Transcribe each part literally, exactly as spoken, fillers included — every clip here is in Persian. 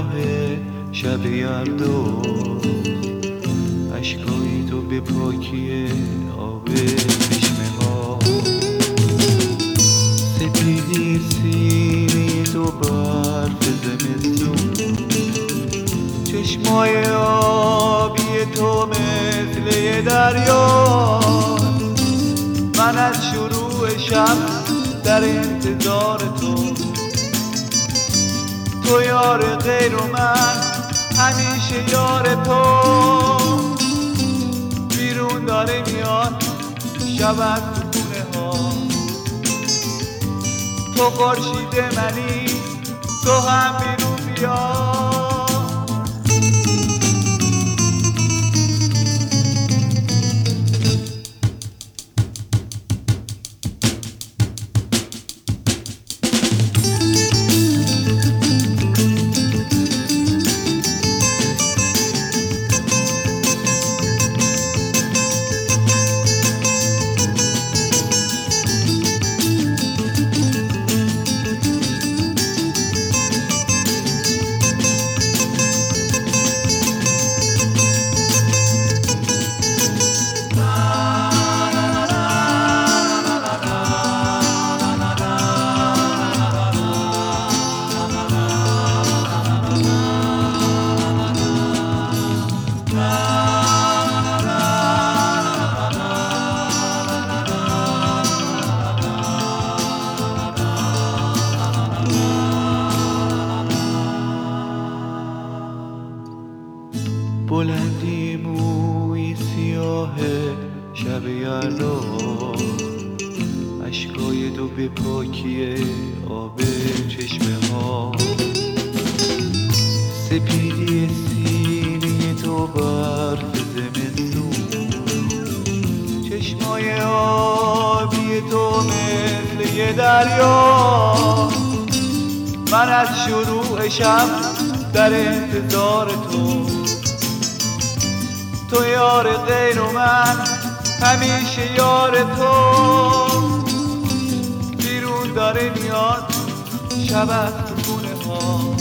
سیاه شب یلدا، اشکای تو به پاکی آب چشمه ها، سپیدی سینه تو برف زمستون، چشمای آبی تو مثل یه دریا. من از شروع شب در انتظار تو، تو یار غیر و من همیشه یار تو. بیرون داره میاد شب از خونه ها، تو خورشید منی، تو هم بیرون بیا. بلندی موی سیاه شب یلدا، اشکای تو به پاکی آب چشمه ها، سپیدی سینه تو برف زمستون، چشمای آبی تو مثل یه دریا. من از شروع شب در انتظار تو، تو یار غیر و من همیشه یار تو. بیرون داره میاد شب از خونه ها،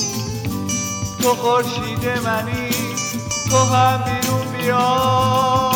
تو خورشید منی، تو هم بیرون بیا.